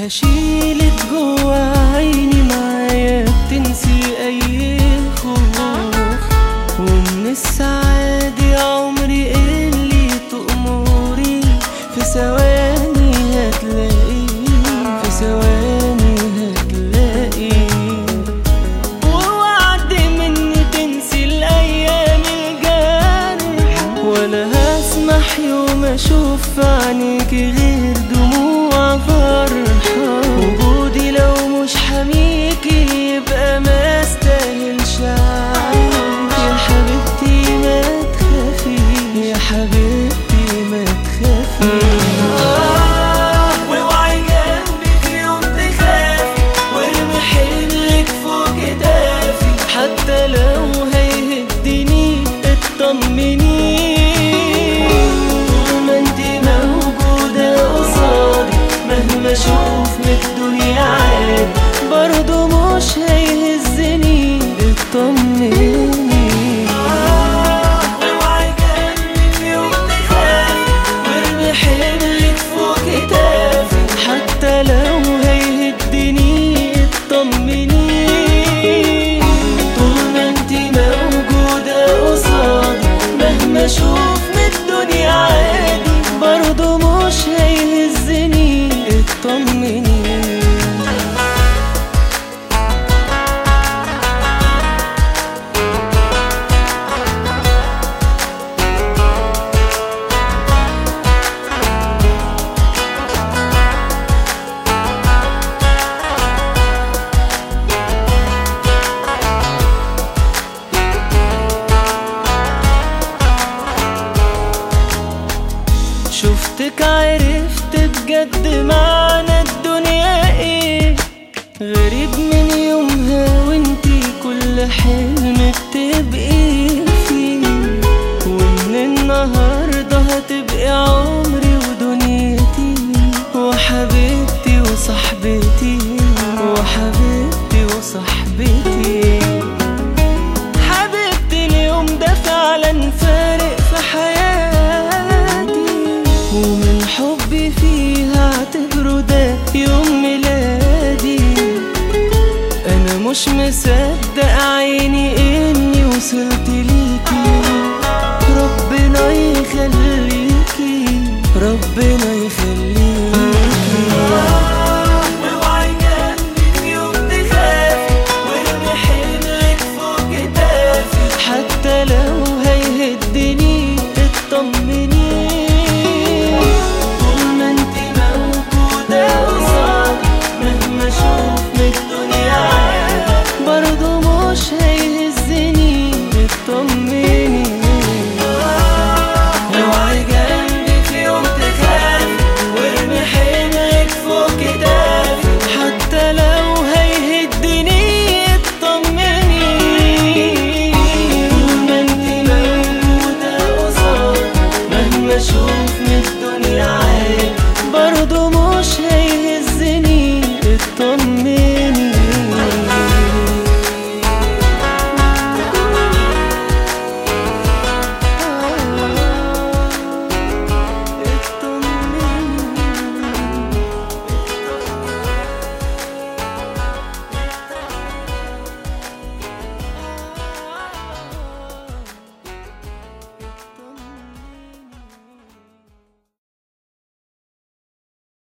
هشيلك جوا عيني معايا بتنسي اي خوف، ومن السعادة عمري اللي تأمري في ثواني هتلاقي، في ثواني هتلاقي. ووعد مني تنسي الايام الجارحة، ولا هسمح يوم اشوف في عينيكي غير دموع فرحة. وجودي لو مش حميكي يبقى ما استاهلش عيش. يا حبيبتي ما تخافي، يا حبيبتي ما تخافي. واوعي جنبي في يوم تخافي، وارمي حملك فوق كتافي. حتى لو هيهدني اطمني، طول ما انتي موجودة قصادي مهما اشوف من الدنيا عادي برضه مش هيهزني اطمني. اوعي جنبي في يوم تخافي، وارمي حملك فوق كتافي. حتى لو هيهدني اطمني، طول ما انتي موجودة قصادي مهما اشوف من الدنيا عادي برضه مش هيهزني اطمني. شفتك عرفت بجد معنى الدنيا ايه، غريب من يومها وانتي كل حلم بتبقي فيه. ومن النهاردة هتبقي عمري ودنيتي، وحبيبتي وصاحبتي، وحبيبتي وصاحبتي. حبيبتي اليوم ده فعلا فارق في حياتي، ومن حبي فيها اعتبره ده يوم ميلادي. انا مش مصدق عيني اني وصلت ليكي، ربنا يخليكي، ربنا يخليكي. اوعي جنبي في يوم تخافي، وارمي حملك فوق كتافي. حتى لو هيهدني اطمني، طول ما انتي موجودة قصادي مهما اشوف من الدنيا عادي برضه مش هيهزني اطمني. اوعي جنبي في يوم تخافي، وارمي حملك فوق كتافي. حتى لو هيهدني اطمني، طول ما انتي موجودة قصادي مهما اشوف من الدنيا عادي برضه مش